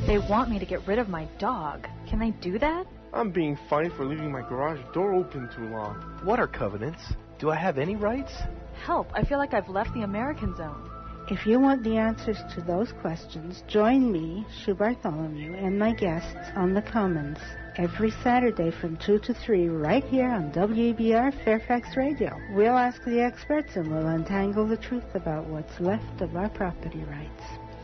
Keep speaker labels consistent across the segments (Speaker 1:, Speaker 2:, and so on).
Speaker 1: They want me to get rid of my dog. Can they do that?
Speaker 2: I'm being fined for leaving my garage door open too long.
Speaker 3: What are covenants? Do I have any rights?
Speaker 1: Help, I feel like I've left the American zone.
Speaker 4: If you want the answers to those questions, join me, Sue Bartholomew, and my guests on The Commons every Saturday from 2 to 3 right here on WBR Fairfax Radio. We'll ask the experts and we'll untangle the truth about what's left of our property rights.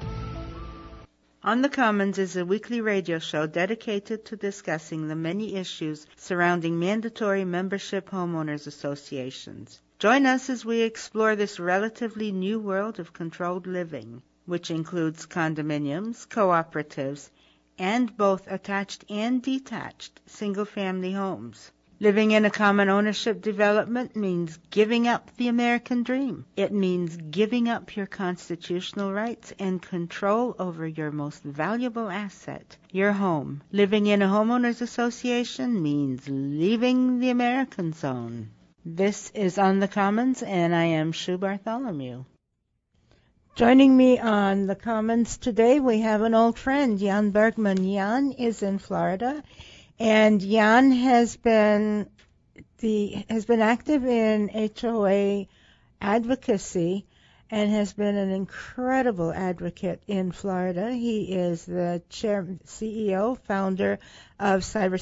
Speaker 4: On the Commons is a weekly radio show dedicated to discussing the many issues surrounding mandatory membership homeowners associations. Join us as we explore this relatively new world of controlled living, which includes condominiums, cooperatives, and both attached and detached single-family homes. Living in a common ownership development means giving up the American dream. It means giving up your constitutional rights and control over your most valuable asset, your home. Living in a homeowners association means leaving the American zone. This is On the Commons, and I am Sue Bartholomew. Joining me on the Commons today, we have an old friend, Jan Bergman. Jan is in Florida, and Jan has been active in HOA advocacy and has been an incredible advocate in Florida. He is the CEO, founder of Cyber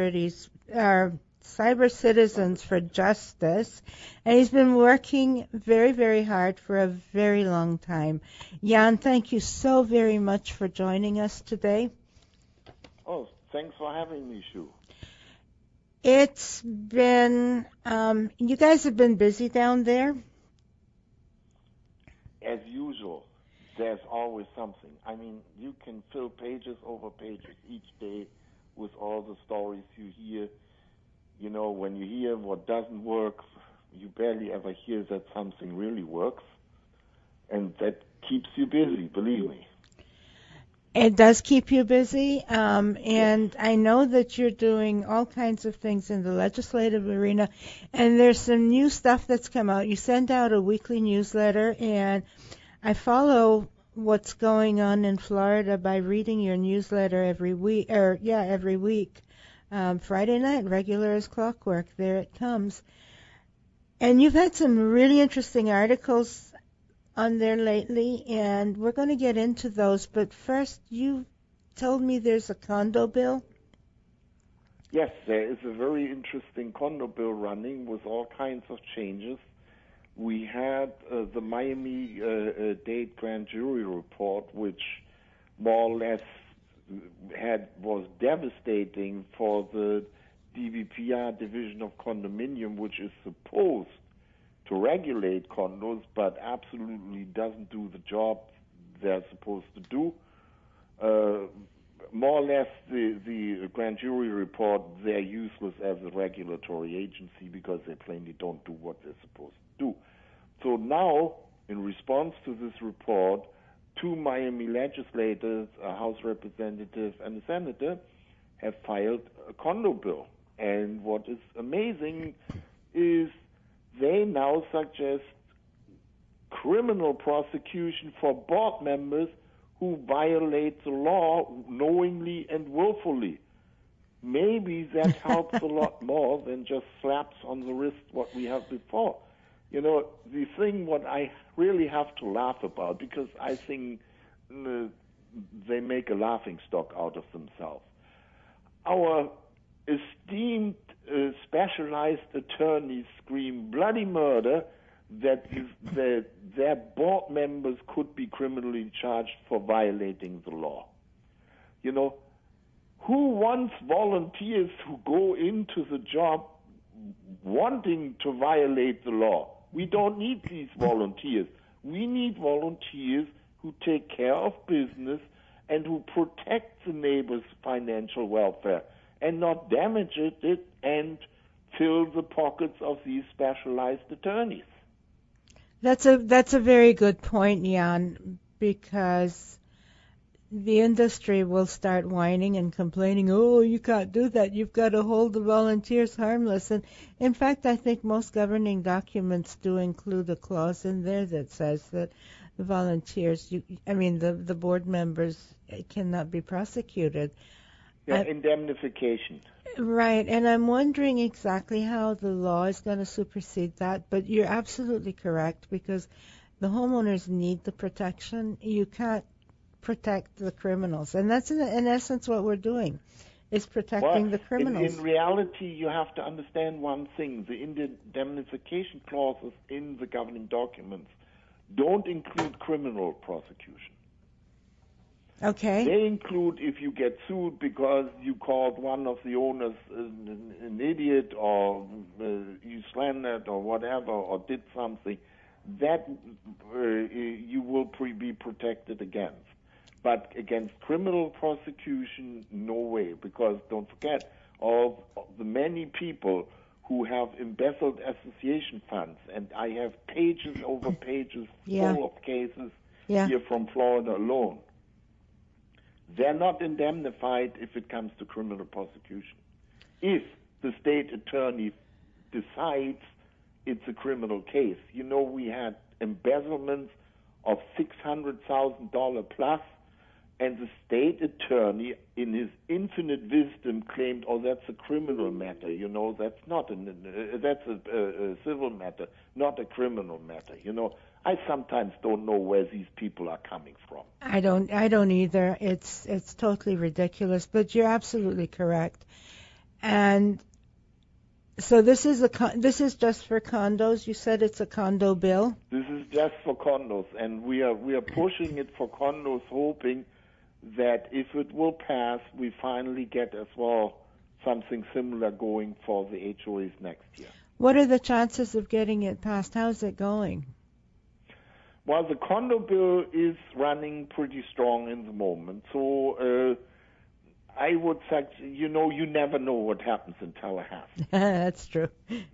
Speaker 4: Citizens for Justice, and he's been working very, very hard for a very long time. Jan, thank you so very much for joining us today.
Speaker 5: Oh, thanks for having me, Sue.
Speaker 4: It's been, you guys have been busy down there?
Speaker 5: As usual, there's always something. I mean, you can fill pages over pages each day with all the stories you hear. You know, when you hear what doesn't work, you barely ever hear that something really works. And that keeps you busy, believe me.
Speaker 4: It does keep you busy, and I know that you're doing all kinds of things in the legislative arena, and there's some new stuff that's come out. You send out a weekly newsletter, and I follow what's going on in Florida by reading your newsletter every week. Friday night, regular as clockwork, there it comes. And you've had some really interesting articles on there lately, and we're going to get into those. But first, you told me there's a condo bill.
Speaker 5: Yes, there is a very interesting condo bill running with all kinds of changes. We had the Miami-Dade grand jury report, which more or less was devastating for the DVPR division of condominium, which is supposed to regulate condos, but absolutely doesn't do the job they're supposed to do. More or less, the grand jury report, they're useless as a regulatory agency because they plainly don't do what they're supposed to do. So now, in response to this report, two Miami legislators, a House representative and a senator, have filed a condo bill. And what is amazing is they now suggest criminal prosecution for board members who violate the law knowingly and willfully. Maybe that helps a lot more than just slaps on the wrist what we have before. You know, the thing what I really have to laugh about, because I think they make a laughingstock out of themselves. Our esteemed specialized attorneys scream bloody murder that their board members could be criminally charged for violating the law. You know, who wants volunteers who go into the job wanting to violate the law? We don't need these volunteers. We need volunteers who take care of business and who protect the neighbor's financial welfare and not damage it and fill the pockets of these specialized attorneys.
Speaker 4: That's a very good point, Jan, because the industry will start whining and complaining, oh, you can't do that. You've got to hold the volunteers harmless. And in fact, I think most governing documents do include a clause in there that says that
Speaker 6: volunteers, the board members cannot be prosecuted.
Speaker 5: Yeah, indemnification.
Speaker 6: Right, and I'm wondering exactly how the law is going to supersede that, but you're absolutely correct, because the homeowners need the protection. You can't protect the criminals, and that's in essence what we're doing, is protecting the criminals.
Speaker 5: In reality, you have to understand one thing. The indemnification clauses in the governing documents don't include criminal prosecution.
Speaker 6: Okay.
Speaker 5: They include if you get sued because you called one of the owners an idiot, or you slandered or whatever, or did something, that you will be protected against. But against criminal prosecution, no way, because don't forget, of the many people who have embezzled association funds, and I have pages over pages full of cases here from Florida alone. They're not indemnified if it comes to criminal prosecution. If the state attorney decides it's a criminal case, we had embezzlements of $600,000 plus, and the state attorney, in his infinite wisdom, claimed, "Oh, that's a criminal matter. That's not that's a civil matter, not a criminal matter." I sometimes don't know where these people are coming from.
Speaker 6: I don't either. It's totally ridiculous, but you're absolutely correct. And so this is just for condos. You said it's a condo bill?
Speaker 5: This is just for condos, and we are pushing it for condos, hoping that if it will pass, we finally get as well something similar going for the HOAs next year.
Speaker 6: What are the chances of getting it passed? How's it going?
Speaker 5: Well, the condo bill is running pretty strong in the moment. So I would say, you never know what happens in Tallahassee.
Speaker 6: That's true.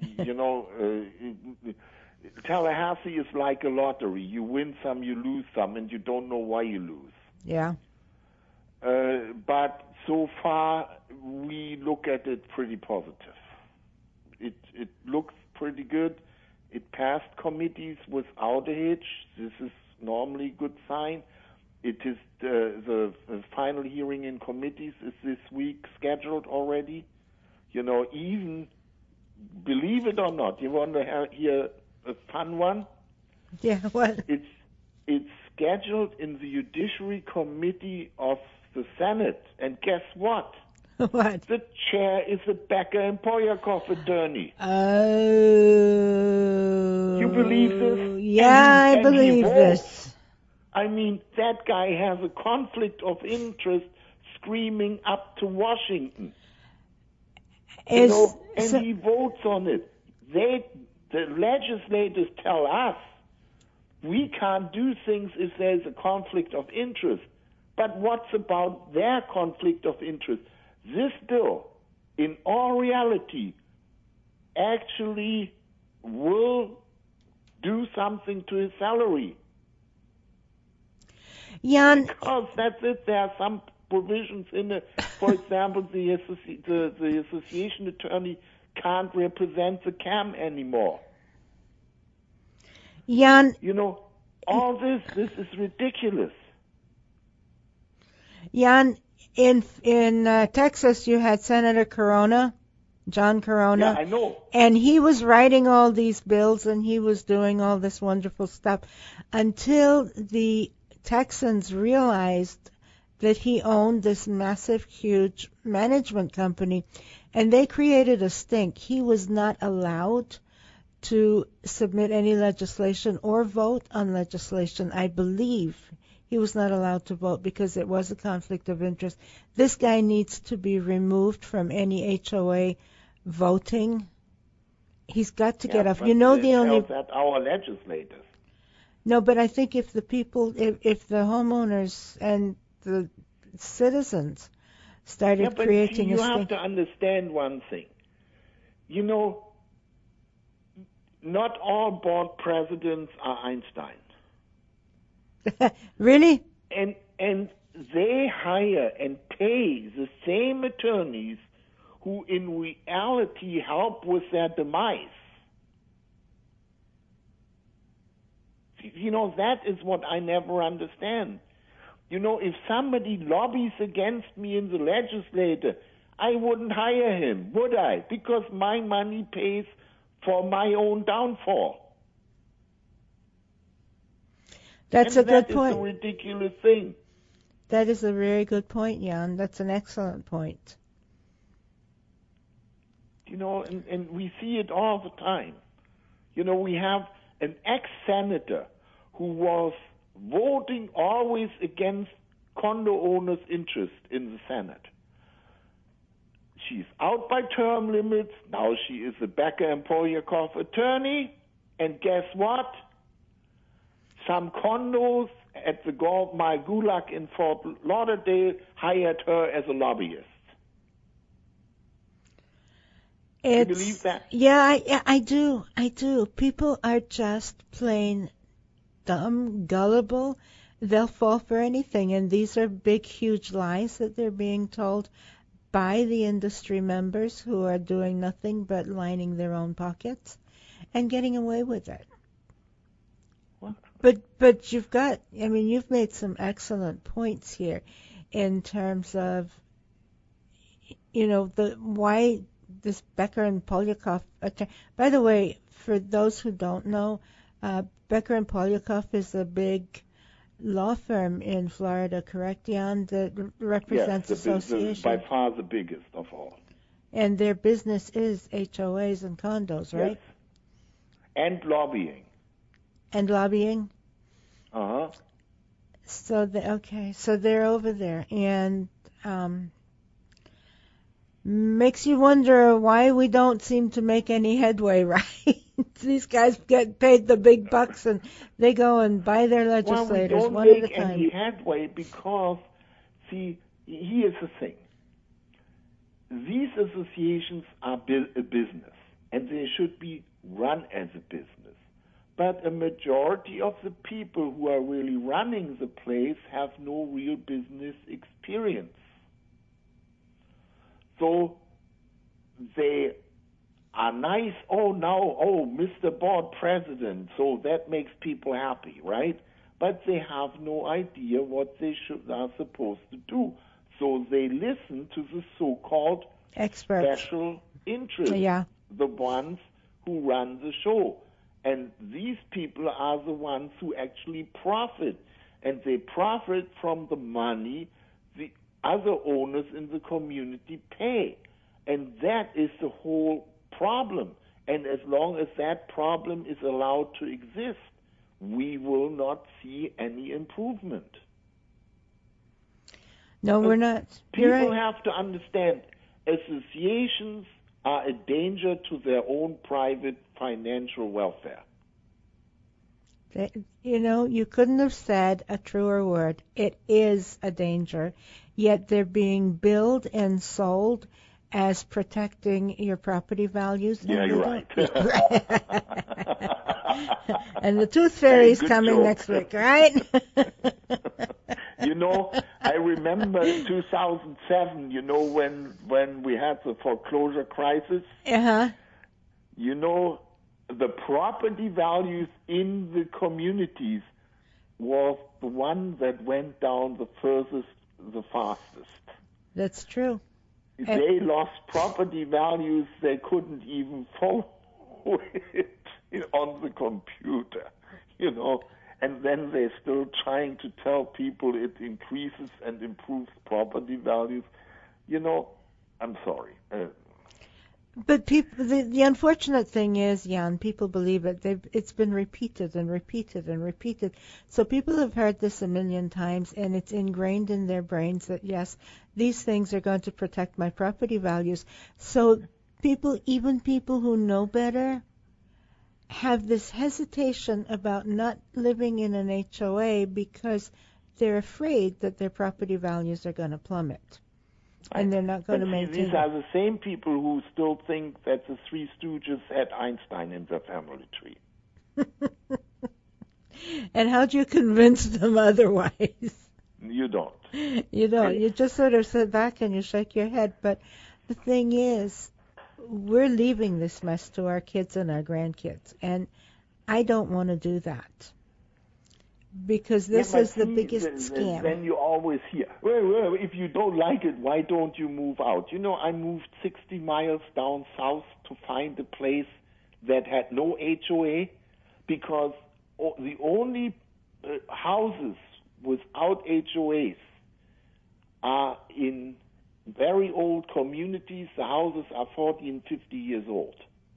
Speaker 5: Tallahassee is like a lottery. You win some, you lose some, and you don't know why you lose.
Speaker 6: Yeah.
Speaker 5: But so far, we look at it pretty positive. It looks pretty good. It passed committees without a hitch. This is normally a good sign. It is the final hearing in committees is this week scheduled already. Even, believe it or not, you want to hear a fun one?
Speaker 6: Yeah, what?
Speaker 5: It's scheduled in the Judiciary Committee of the Senate, and guess what?
Speaker 6: What?
Speaker 5: The chair is a Becker and Poyakoff attorney.
Speaker 6: Oh.
Speaker 5: You believe this?
Speaker 6: Yeah, I believe this.
Speaker 5: I mean, that guy has a conflict of interest screaming up to Washington. He votes on it. The legislators tell us we can't do things if there's a conflict of interest. But what's about their conflict of interest? This bill, in all reality, actually will do something to his salary.
Speaker 6: Jan,
Speaker 5: because that's it. There are some provisions in it. For example, the association attorney can't represent the CAM anymore.
Speaker 6: Jan,
Speaker 5: all this is ridiculous.
Speaker 6: Jan, in Texas, you had Senator Corona, John Corona.
Speaker 5: Yeah, I know.
Speaker 6: And he was writing all these bills, and he was doing all this wonderful stuff until the Texans realized that he owned this massive, huge management company, and they created a stink. He was not allowed to submit any legislation or vote on legislation, I believe. He was not allowed to vote because it was a conflict of interest. This guy needs to be removed from any HOA voting. He's got to get off. The only
Speaker 5: that our legislators.
Speaker 6: No, but I think if the people, if the homeowners and the citizens started creating
Speaker 5: you have to understand one thing. Not all board presidents are Einstein.
Speaker 6: Really?
Speaker 5: And they hire and pay the same attorneys who in reality help with their demise. That is what I never understand. If somebody lobbies against me in the legislature, I wouldn't hire him, would I? Because my money pays for my own downfall.
Speaker 6: That's a good
Speaker 5: That is
Speaker 6: point.
Speaker 5: a ridiculous thing.
Speaker 6: That is a very good point, Jan. That's an excellent point.
Speaker 5: And we see it all the time. We have an ex-senator who was voting always against condo owners' interest in the Senate. She's out by term limits. Now she is a Becker and Polyakov attorney. And guess what? Some condos at the Gold Mile Gulag in Fort Lauderdale hired her as a lobbyist. Do you believe that?
Speaker 6: Yeah, I do. People are just plain dumb, gullible. They'll fall for anything, and these are big, huge lies that they're being told by the industry members who are doing nothing but lining their own pockets and getting away with it.
Speaker 5: What?
Speaker 6: But you've made some excellent points here in terms of, why this Becker and Polyakov. By the way, for those who don't know, Becker and Polyakov is a big law firm in Florida, correct, Jan, that represents associations.
Speaker 5: By far the biggest of all.
Speaker 6: And their business is HOAs and condos, right?
Speaker 5: Yes. And lobbying.
Speaker 6: And lobbying?
Speaker 5: Uh-huh.
Speaker 6: So they're over there, and makes you wonder why we don't seem to make any headway, right? These guys get paid the big bucks, and they go and buy their legislators one at a time.
Speaker 5: We don't make any headway because, see, here's the thing. These associations are a business, and they should be run as a business. But a majority of the people who are really running the place have no real business experience. So they are nice, Mr. Board President, so that makes people happy, right? But they have no idea what they are supposed to do. So they listen to the so-called
Speaker 6: experts,
Speaker 5: special interests,
Speaker 6: the
Speaker 5: ones who run the show. And these people are the ones who actually profit. And they profit from the money the other owners in the community pay. And that is the whole problem. And as long as that problem is allowed to exist, we will not see any improvement.
Speaker 6: No, we're not.
Speaker 5: People have to understand associations are a danger to their own private financial welfare.
Speaker 6: You couldn't have said a truer word. It is a danger, yet they're being billed and sold as protecting your property values.
Speaker 5: Yeah, you're right.
Speaker 6: And the Tooth Fairy's coming
Speaker 5: joke.
Speaker 6: next week, right?
Speaker 5: I remember in 2007, when we had the foreclosure crisis.
Speaker 6: Uh-huh.
Speaker 5: The property values in the communities was the one that went down the furthest, the fastest.
Speaker 6: That's true.
Speaker 5: They lost property values they couldn't even follow it on the computer, and then they're still trying to tell people it increases and improves property values. I'm sorry.
Speaker 6: But people, the unfortunate thing is, Jan, people believe it. It's been repeated and repeated and repeated. So people have heard this a million times, and it's ingrained in their brains that, yes, these things are going to protect my property values. So even people who know better, have this hesitation about not living in an HOA because they're afraid that their property values are going to plummet. And they're not going to maintain.
Speaker 5: These are the same people who still think that the Three Stooges had Einstein in their family tree.
Speaker 6: And how do you convince them otherwise?
Speaker 5: You don't.
Speaker 6: You don't. You just sort of sit back and you shake your head. But the thing is, we're leaving this mess to our kids and our grandkids. And I don't want to do that. because this
Speaker 5: but
Speaker 6: is the
Speaker 5: see,
Speaker 6: biggest scam.
Speaker 5: Then you always hear, well, if you don't like it, why don't you move out? You know, I moved 60 miles down south to find a place that had no HOA, because the only houses without HOAs are in very old communities. The houses are 40 and 50 years old.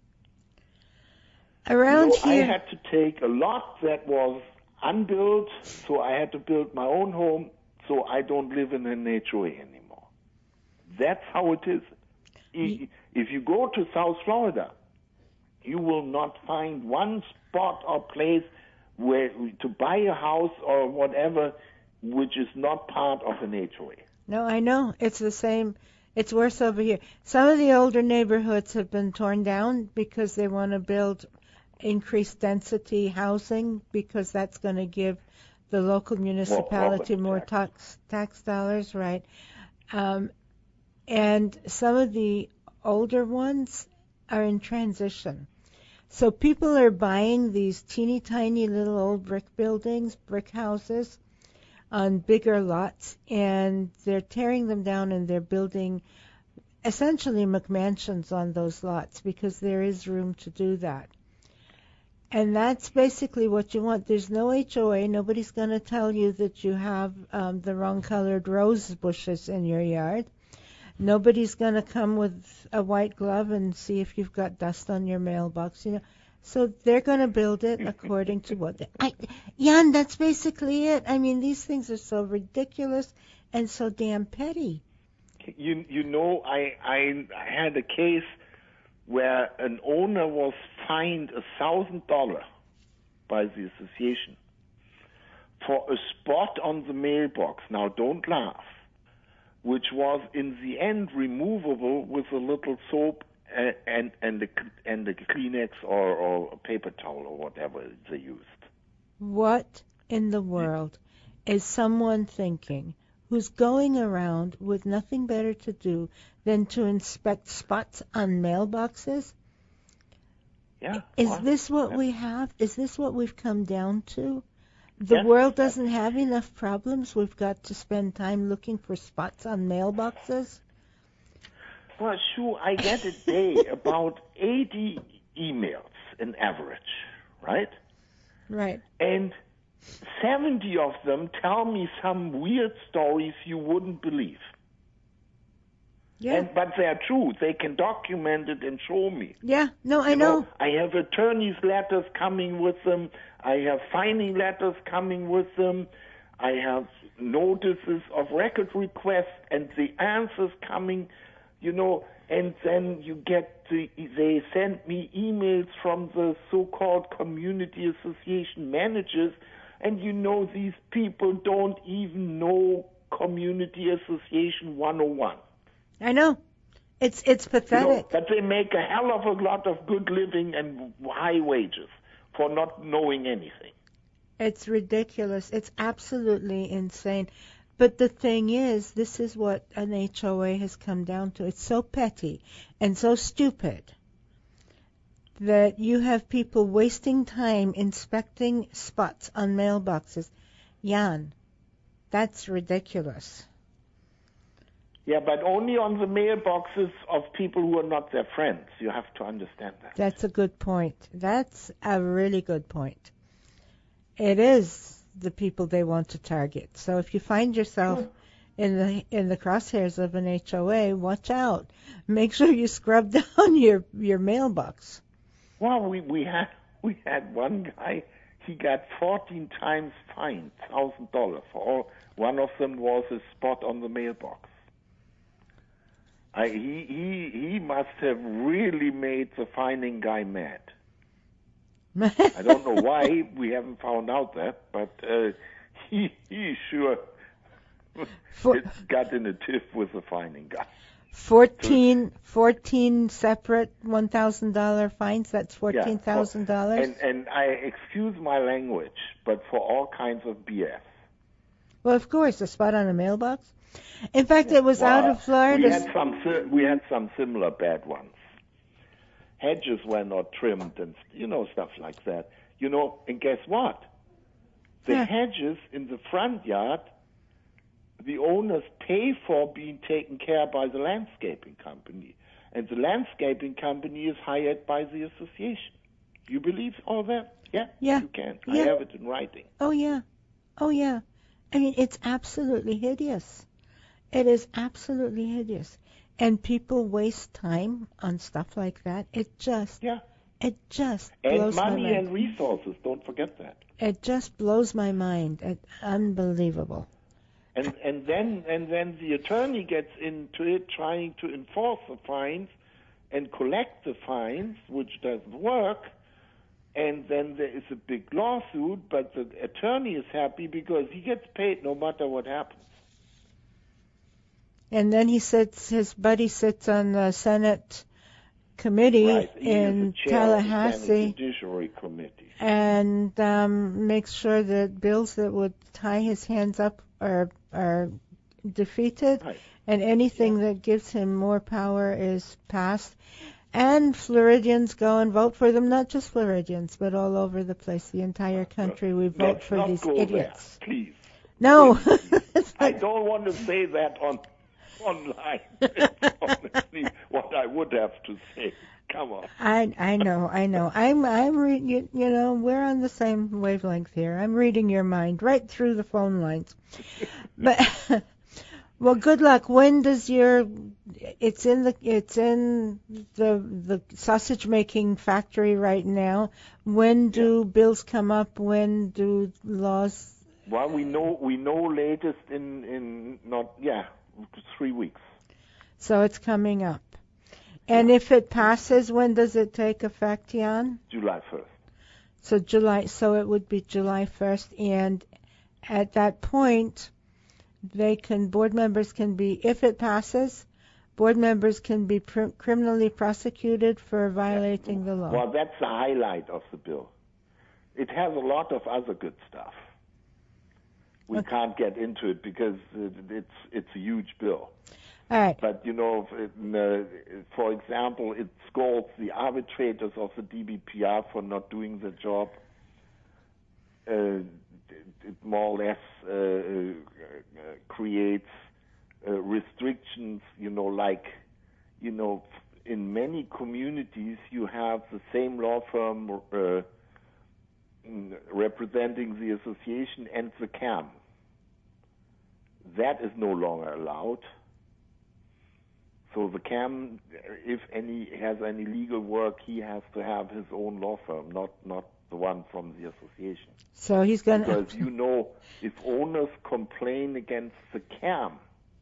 Speaker 6: Around here,
Speaker 5: I had to take a lot that was unbuilt, so I had to build my own home, so I don't live in an HOA anymore. That's how it is. If you go to South Florida, you will not find one spot or place where to buy a house or whatever which is not part of an HOA.
Speaker 6: No, I know. It's the same. It's worse over here. Some of the older neighborhoods have been torn down because they want to build increased density housing, because that's going to give the local municipality more tax dollars, right? And some of the older ones are in transition. So people are buying these teeny tiny little old brick buildings, brick houses on bigger lots, and they're tearing them down and they're building essentially McMansions on those lots because there is room to do that. And that's basically what you want. There's no HOA. Nobody's going to tell you that you have the wrong colored rose bushes in your yard. Nobody's going to come with a white glove and see if you've got dust on your mailbox, you know. So they're going to build it according to what Jan, that's basically it. I mean, these things are so ridiculous and so damn petty.
Speaker 5: You know, I had a case where an owner was fined $1,000 by the association for a spot on the mailbox. Now, don't laugh. Which was in the end removable with a little soap and the Kleenex or a paper towel or whatever they used.
Speaker 6: What in the world is someone thinking who's going around with nothing better to do than to inspect spots on mailboxes?
Speaker 5: Yeah.
Speaker 6: Is this what we have? Is this what we've come down to? The world doesn't have enough problems. We've got to spend time looking for spots on mailboxes.
Speaker 5: Well, sure, I get a day about 80 emails in average, right?
Speaker 6: Right.
Speaker 5: And 70 of them tell me some weird stories you wouldn't believe.
Speaker 6: Yeah.
Speaker 5: But they are true. They can document it and show me.
Speaker 6: Yeah. No, I know.
Speaker 5: I have attorney's letters coming with them. I have fining letters coming with them. I have notices of record requests and the answers coming, you know, and then you get they send me emails from the so-called community association managers, and you know these people don't even know Community Association 101.
Speaker 6: I know. It's pathetic.
Speaker 5: You know, but they make a hell of a lot of good living and high wages for not knowing anything.
Speaker 6: It's ridiculous. It's absolutely insane. But the thing is, this is what an HOA has come down to. It's so petty and so stupid that you have people wasting time inspecting spots on mailboxes. Jan, that's ridiculous.
Speaker 5: Yeah, but only on the mailboxes of people who are not their friends. You have to understand that.
Speaker 6: That's a good point. That's a really good point. It is the people they want to target. So if you find yourself in the crosshairs of an HOA, watch out. Make sure you scrub down your mailbox.
Speaker 5: Well, we had one guy. He got 14 times fined, $1,000 for all. One of them was a spot on the mailbox. He must have really made the fining guy mad. I don't know why. We haven't found out that, but he sure got in a tiff with the fining guy. 14
Speaker 6: separate $1,000 fines. That's $14,000.
Speaker 5: And I excuse my language, but for all kinds of BS.
Speaker 6: Well, of course, a spot on a mailbox. In fact, it was out of Florida.
Speaker 5: We had some similar bad ones. Hedges were not trimmed and, you know, stuff like that. You know, and guess what? The
Speaker 6: Yeah.
Speaker 5: hedges in the front yard, the owners pay for being taken care by the landscaping company. And the landscaping company is hired by the association. You believe all that? Yeah?
Speaker 6: Yeah.
Speaker 5: You can.
Speaker 6: Yeah.
Speaker 5: I have it in writing.
Speaker 6: Oh, yeah. Oh, yeah. I mean, it's absolutely hideous. It is absolutely hideous. And people waste time on stuff like that. It just
Speaker 5: Yeah.
Speaker 6: blows
Speaker 5: And money
Speaker 6: my mind.
Speaker 5: and resources, don't forget that.
Speaker 6: It just blows my mind. Unbelievable.
Speaker 5: And then the attorney gets into it trying to enforce the fines and collect the fines, which doesn't work. And then there is a big lawsuit, but the attorney is happy because he gets paid no matter what happens.
Speaker 6: And then his buddy sits on the Senate committee
Speaker 5: Right. He
Speaker 6: in
Speaker 5: is the chair of the Senate
Speaker 6: Tallahassee
Speaker 5: Judiciary Committee.
Speaker 6: and makes sure that bills that would tie his hands up are defeated,
Speaker 5: Right.
Speaker 6: and anything that gives him more power is passed. And Floridians go and vote for them, not just Floridians, but all over the place, the entire country. We vote
Speaker 5: Let's
Speaker 6: for
Speaker 5: not
Speaker 6: these
Speaker 5: go
Speaker 6: idiots.
Speaker 5: there, please.
Speaker 6: No. It's
Speaker 5: I
Speaker 6: like-
Speaker 5: don't want to say that online. Honestly, what I would have to say. Come on.
Speaker 6: I know. I'm reading. You know, we're on the same wavelength here. I'm reading your mind right through the phone lines. But well, good luck. When does your? It's in the sausage making factory right now. When do bills come up? When do laws?
Speaker 5: Well, we know latest in 3 weeks.
Speaker 6: So it's coming up. And if it passes, when does it take effect, Jan?
Speaker 5: July 1st.
Speaker 6: So it would be July 1st, and at that point, board members can be, if it passes, board members can be criminally prosecuted for violating the law.
Speaker 5: Well, that's the highlight of the bill. It has a lot of other good stuff. We can't get into it because it's a huge bill.
Speaker 6: All right.
Speaker 5: But, for example, it scolds the arbitrators of the DBPR for not doing the job. It more or less creates restrictions, in many communities you have the same law firm representing the association and the CAM. That is no longer allowed. So the CAM, if has any legal work, he has to have his own law firm, not the one from the association.
Speaker 6: So he's going to...
Speaker 5: Because, if owners complain against the CAM,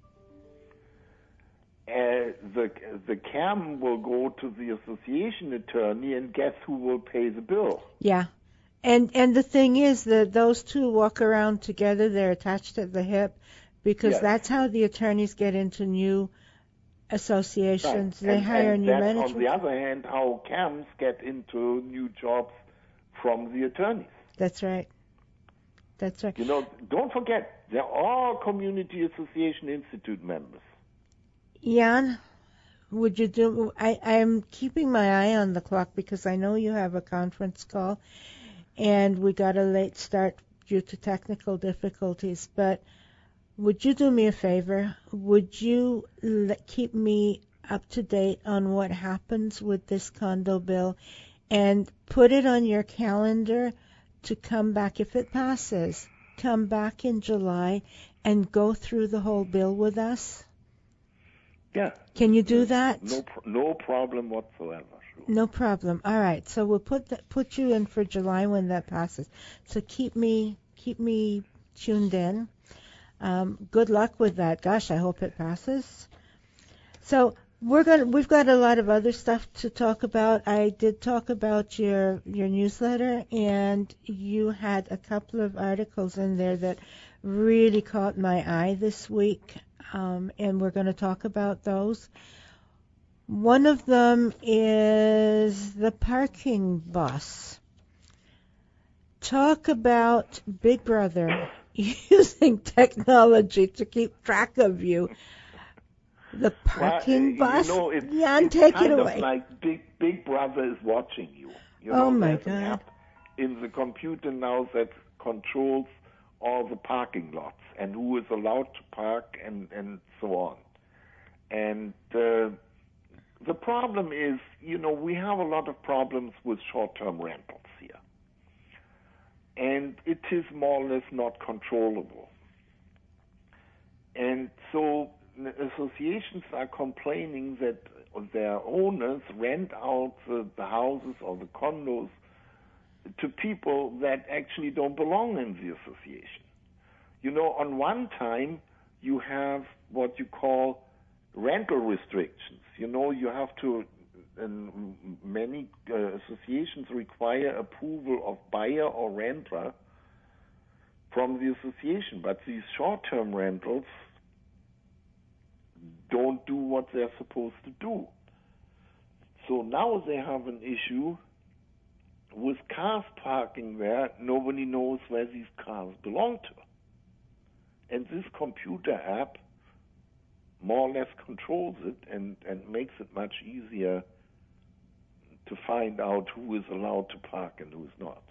Speaker 5: the CAM will go to the association attorney, and guess who will pay the bill?
Speaker 6: Yeah. And the thing is that those two walk around together. They're attached at the hip because that's how the attorneys get into new associations.
Speaker 5: Right.
Speaker 6: They hire new
Speaker 5: that's
Speaker 6: management.
Speaker 5: on the other hand, how CAMs get into new jobs from the attorneys.
Speaker 6: That's right. That's right.
Speaker 5: Don't forget, they're all Community Association Institute members.
Speaker 6: Jan, would you do... I'm keeping my eye on the clock because I know you have a conference call, and we got a late start due to technical difficulties, but would you do me a favor? Would you keep me up to date on what happens with this condo bill and put it on your calendar to come back, if it passes, come back in July and go through the whole bill with us?
Speaker 5: Yeah.
Speaker 6: Can you do that?
Speaker 5: No problem whatsoever. Sure.
Speaker 6: No problem. All right. So we'll put you in for July when that passes. So keep me tuned in. Good luck with that. Gosh, I hope it passes. So we've got a lot of other stuff to talk about. I did talk about your newsletter, and you had a couple of articles in there that really caught my eye this week. And we're going to talk about those. One of them is the parking bus. Talk about Big Brother using technology to keep track of you. The parking bus? Jan, take it away.
Speaker 5: It's like Big Brother is watching you.
Speaker 6: Oh, my
Speaker 5: there's an
Speaker 6: God.
Speaker 5: app in the computer now that controls all the parking lots and who is allowed to park and so on. And the problem is, we have a lot of problems with short-term rentals here. And it is more or less not controllable. And so associations are complaining that their owners rent out the houses or the condos to people that actually don't belong in the association. On one time, you have what you call rental restrictions. You have to, many associations require approval of buyer or renter from the association, but these short-term rentals don't do what they're supposed to do. So now they have an issue with cars parking there. Nobody knows where these cars belong to. And this computer app more or less controls it and makes it much easier to find out who is allowed to park and who is not.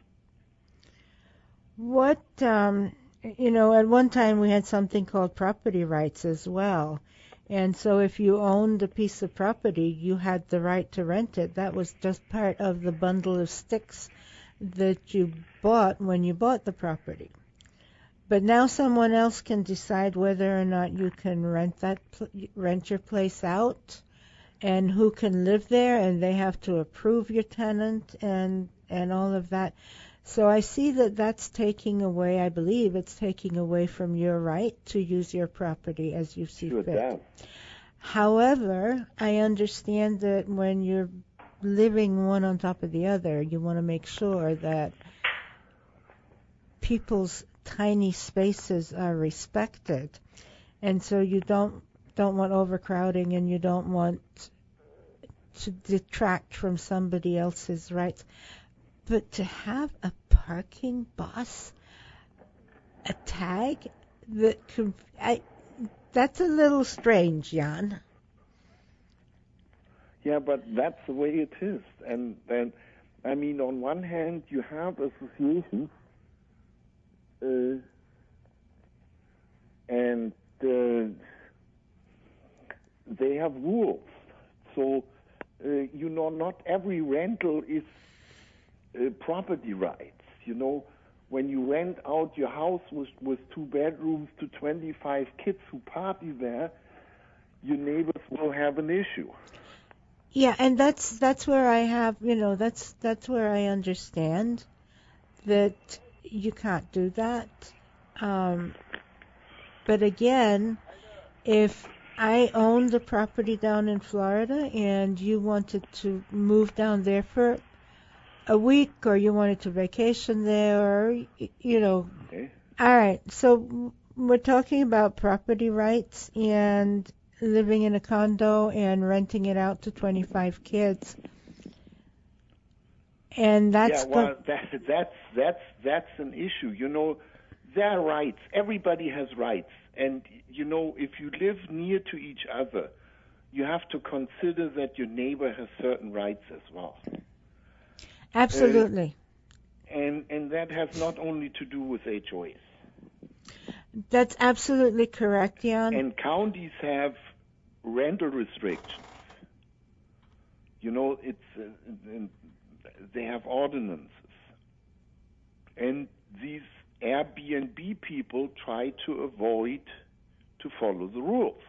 Speaker 6: What, at one time we had something called property rights as well. And so if you owned a piece of property, you had the right to rent it. That was just part of the bundle of sticks that you bought when you bought the property. But now someone else can decide whether or not you can rent your place out and who can live there, and they have to approve your tenant and all of that. So I see that that's taking away, I believe it's taking away from your right to use your property as you see fit.
Speaker 5: Does.
Speaker 6: However, I understand that when you're living one on top of the other, you want to make sure that people's tiny spaces are respected. And so you don't want overcrowding, and you don't want to detract from somebody else's rights. But to have a parking boss, a tag that that's a little strange, Jan.
Speaker 5: Yeah, but that's the way it is. And I mean, on one hand, you have associations, and they have rules. So, not every rental is property rights. When you rent out your house with 2 bedrooms to 25 kids who party there, your neighbors will have an issue.
Speaker 6: Yeah, and that's where I have, that's where I understand that you can't do that. But again, if I owned a property down in Florida and you wanted to move down there for a week, or you wanted to vacation there, or,
Speaker 5: Okay.
Speaker 6: All right, so we're talking about property rights and living in a condo and renting it out to 25 kids. And that's
Speaker 5: that's an issue. There are rights. Everybody has rights. And, if you live near to each other, you have to consider that your neighbor has certain rights as well.
Speaker 6: Absolutely.
Speaker 5: And that has not only to do with HOAs.
Speaker 6: That's absolutely correct, Jan.
Speaker 5: And counties have rental restrictions. They have ordinances. And these Airbnb people try to avoid to follow the rules.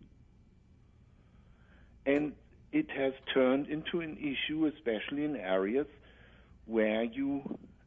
Speaker 5: And it has turned into an issue, especially in areas where you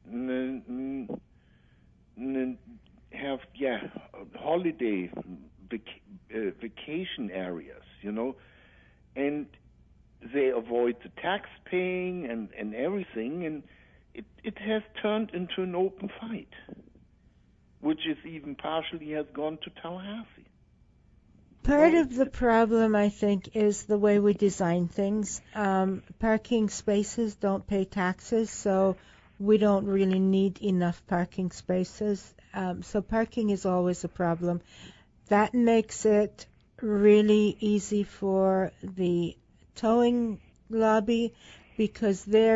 Speaker 5: have holiday vacation areas, and they avoid the tax paying and everything, and it has turned into an open fight, which is even partially has gone to Tallahassee.
Speaker 6: Part of the problem, I think, is the way we design things. Parking spaces don't pay taxes, so we don't really need enough parking spaces. So parking is always a problem. That makes it really easy for the towing lobby, because they're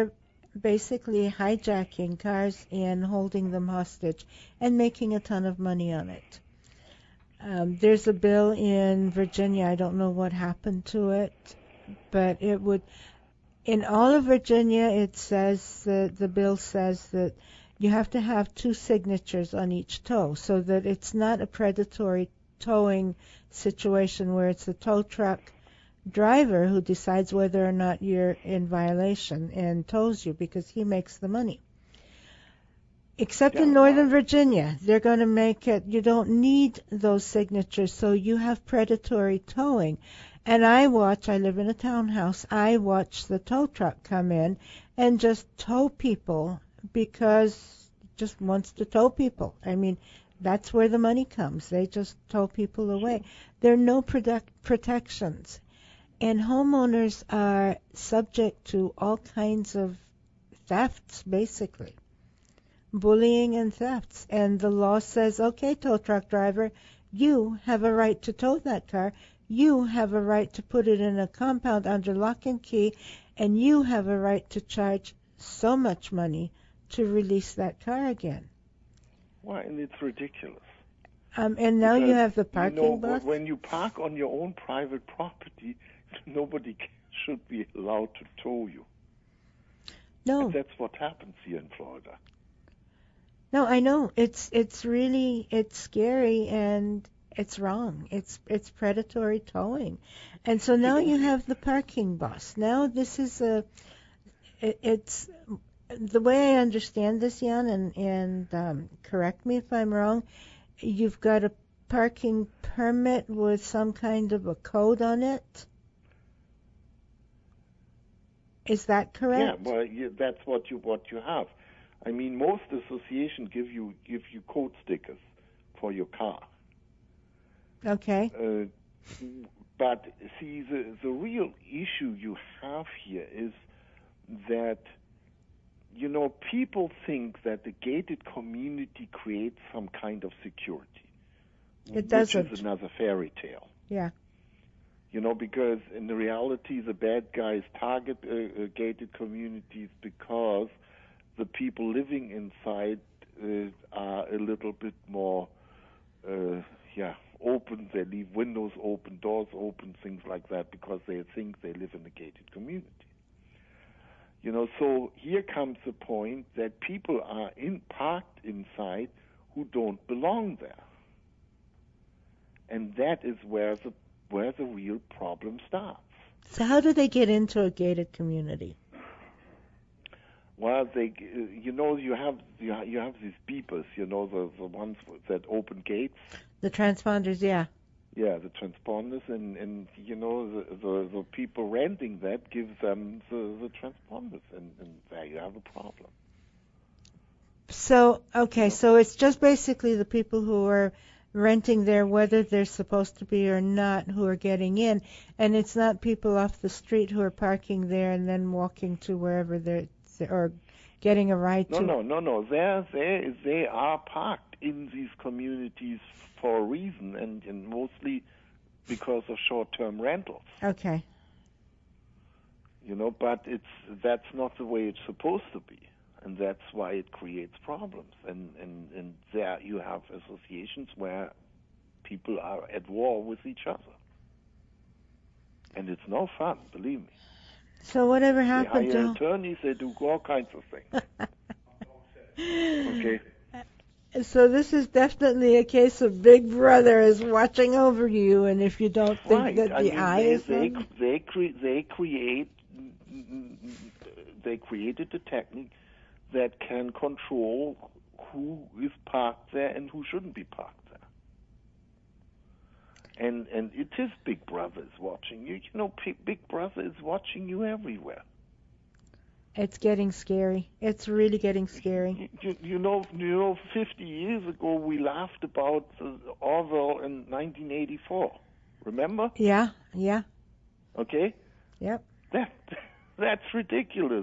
Speaker 6: basically hijacking cars and holding them hostage and making a ton of money on it. There's a bill in Virginia. I don't know what happened to it, but it would. In all of Virginia, it says that the bill says that you have to have 2 signatures on each tow, so that it's not a predatory towing situation where it's the tow truck driver who decides whether or not you're in violation and tows you because he makes the money. Except in Northern Virginia, they're going to make it, you don't need those signatures, so you have predatory towing. And I live in a townhouse, I watch the tow truck come in and just tow people because it just wants to tow people. I mean, that's where the money comes. They just tow people away. There are no protections. And homeowners are subject to all kinds of thefts, basically. Bullying and thefts. And the law says, okay, tow truck driver, you have a right to tow that car. You have a right to put it in a compound under lock and key, and you have a right to charge so much money to release that car again.
Speaker 5: Well, and it's ridiculous.
Speaker 6: And now you have the parking bus.
Speaker 5: When you park on your own private property, nobody should be allowed to tow you.
Speaker 6: No.
Speaker 5: And that's what happens here in Florida.
Speaker 6: No, I know. It's scary and it's wrong. It's predatory towing. And so now you have the parking bus. Now this is it's the way I understand this, Jan, and correct me if I'm wrong, you've got a parking permit with some kind of a code on it. Is that correct?
Speaker 5: Yeah, well, that's what you have. I mean, most associations give you code stickers for your car.
Speaker 6: Okay.
Speaker 5: But see, the real issue you have here is that, people think that the gated community creates some kind of security.
Speaker 6: It doesn't.
Speaker 5: Which is another fairy tale.
Speaker 6: Yeah.
Speaker 5: Because in the reality, the bad guys target gated communities because the people living inside are a little bit more, open. They leave windows open, doors open, things like that, because they think they live in a gated community. So here comes the point that people are parked inside who don't belong there. And that is where the real problem starts.
Speaker 6: So how do they get into a gated community?
Speaker 5: Well, you have these beepers, the ones that open gates. The
Speaker 6: transponders, yeah.
Speaker 5: Yeah, the transponders, and the people renting that give them the transponders, and there you have a problem.
Speaker 6: So, okay, so it's just basically the people who are renting there, whether they're supposed to be or not, who are getting in, and it's not people off the street who are parking there and then walking to wherever they're or getting a ride to.
Speaker 5: No. They are parked in these communities for a reason, and mostly because of short-term rentals.
Speaker 6: Okay.
Speaker 5: But that's not the way it's supposed to be, and that's why it creates problems. And there you have associations where people are at war with each other, and it's no fun, believe me.
Speaker 6: So whatever happened
Speaker 5: they hire attorneys, they do all kinds of things. Okay.
Speaker 6: So this is definitely a case of Big Brother is watching over you, and if you don't think that the eye is on...
Speaker 5: They created a technique that can control who is parked there and who shouldn't be parked there. And it is Big Brother is watching you. Big Brother is watching you everywhere.
Speaker 6: It's getting scary. It's really getting scary.
Speaker 5: 50 years ago we laughed about Orwell in 1984. Remember?
Speaker 6: Yeah.
Speaker 5: Okay?
Speaker 6: Yep.
Speaker 5: That's ridiculous.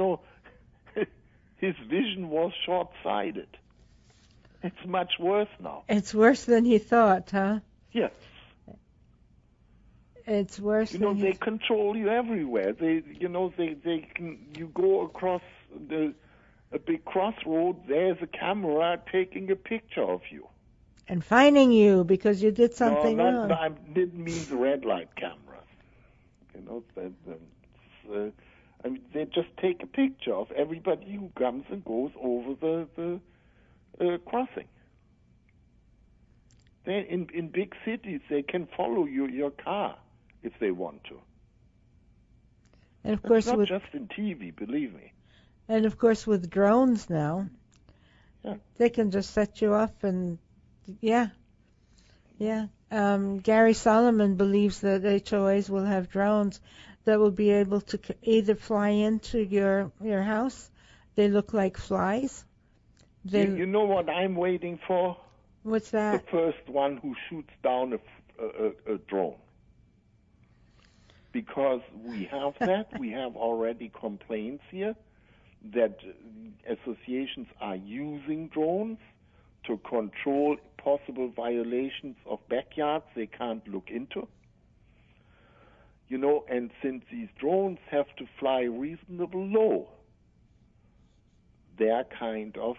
Speaker 5: His vision was short-sighted. It's much worse now.
Speaker 6: It's worse than he thought, huh?
Speaker 5: Yes.
Speaker 6: It's worse than
Speaker 5: they control you everywhere. You go across a big crossroad, there's a camera taking a picture of you.
Speaker 6: And fining you because you did something wrong.
Speaker 5: No, I didn't mean the red light cameras. You know, I mean, they just take a picture of everybody who comes and goes over the crossing. Then in big cities, they can follow your car if they want to.
Speaker 6: And of course,
Speaker 5: it's not just in TV, believe me.
Speaker 6: And of course, with drones now,
Speaker 5: yeah,
Speaker 6: they can just set you up and, yeah. Gary Solomon believes that HOAs will have drones that will be able to either fly into your house. They look like flies.
Speaker 5: You know what I'm waiting for?
Speaker 6: What's that?
Speaker 5: The first one who shoots down a drone. Because we have that. We have already complaints here that associations are using drones to control possible violations of backyards they can't look into. You know, and since these drones have to fly reasonably low, they're kind of,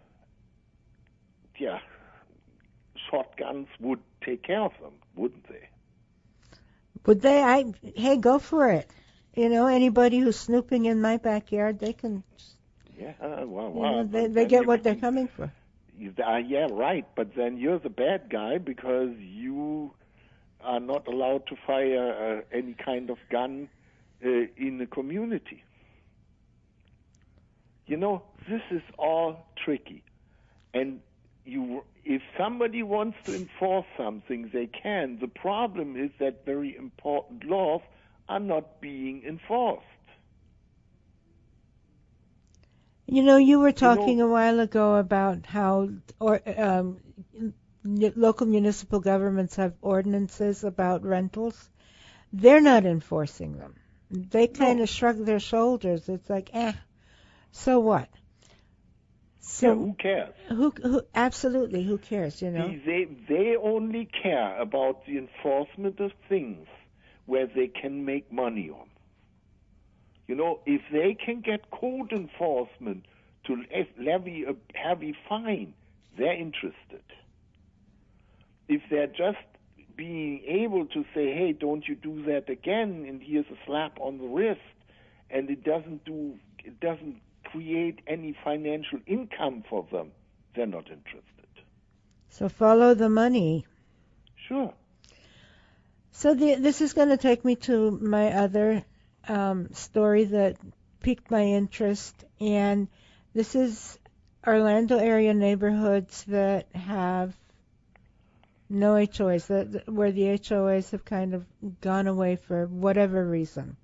Speaker 5: shotguns would take care of them, wouldn't they?
Speaker 6: Would they? Hey, go for it. You know, anybody who's snooping in my backyard, they can.
Speaker 5: Yeah, well.
Speaker 6: They get what they're coming for.
Speaker 5: Yeah, right. But then you're the bad guy because you are not allowed to fire any kind of gun in the community. You know, this is all tricky. And if somebody wants to enforce something, they can. The problem is that very important laws are not being enforced.
Speaker 6: You know, you were talking a while ago about how local municipal governments have ordinances about rentals. They're not enforcing them. They kind of shrug their shoulders. It's like, so what? So
Speaker 5: yeah, who cares?
Speaker 6: Who absolutely, who cares, you know?
Speaker 5: They only care about the enforcement of things where they can make money on. You know, if they can get code enforcement to levy a heavy fine, they're interested. If they're just being able to say, hey, don't you do that again, and here's a slap on the wrist, and it doesn't create any financial income for them, they're not interested.
Speaker 6: So follow the money.
Speaker 5: Sure.
Speaker 6: So this is going to take me to my other story that piqued my interest, and this is Orlando area neighborhoods that have no HOAs, where the HOAs have kind of gone away for whatever reason.